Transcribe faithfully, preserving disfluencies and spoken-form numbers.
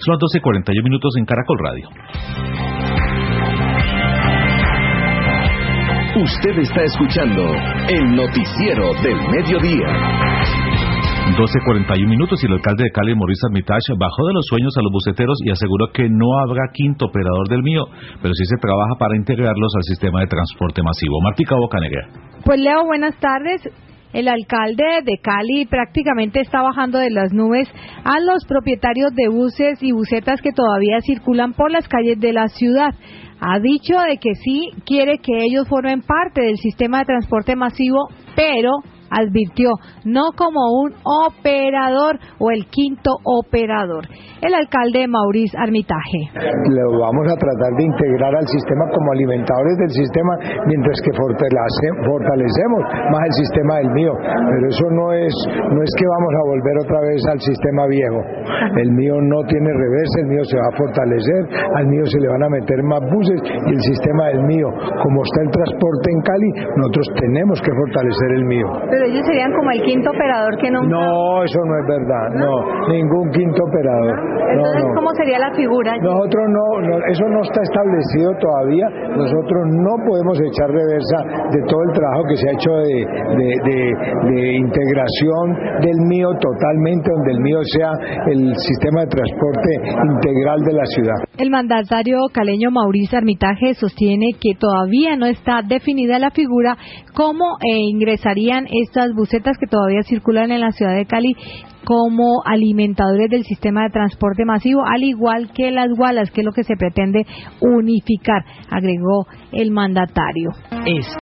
Son las doce cuarenta y uno minutos en Caracol Radio. Usted está escuchando el noticiero del mediodía. doce cuarenta y uno minutos y el alcalde de Cali, Maurice Armitage, bajó de los sueños a los buceteros y aseguró que no habrá quinto operador del mío, pero sí se trabaja para integrarlos al sistema de transporte masivo. Martica Bocanegra. Pues Leo, buenas tardes. El alcalde de Cali prácticamente está bajando de las nubes a los propietarios de buses y busetas que todavía circulan por las calles de la ciudad. Ha dicho de que sí quiere que ellos formen parte del sistema de transporte masivo, pero advirtió, no como un operador o el quinto operador. El alcalde Maurice Armitage. Lo vamos a tratar de integrar al sistema como alimentadores del sistema, mientras que fortalecemos más el sistema del mío. Pero eso no es, no es que vamos a volver otra vez al sistema viejo. El mío no tiene reversa, el mío se va a fortalecer, al mío se le van a meter más buses y el sistema del mío, como está el transporte en Cali, nosotros tenemos que fortalecer el mío. Pero ellos serían como el quinto operador que no... No, eso no es verdad, no, ningún quinto operador. Entonces, no, no. ¿cómo sería la figura? Nosotros no, no, eso no está establecido todavía, nosotros no podemos echar reversa de todo el trabajo que se ha hecho de, de, de, de integración del mío totalmente, donde el mío sea el sistema de transporte integral de la ciudad. El mandatario caleño Maurice Armitage sostiene que todavía no está definida la figura cómo eh, ingresarían estas busetas que todavía circulan en la ciudad de Cali como alimentadores del sistema de transporte masivo, al igual que las gualas, que es lo que se pretende unificar, agregó el mandatario. Es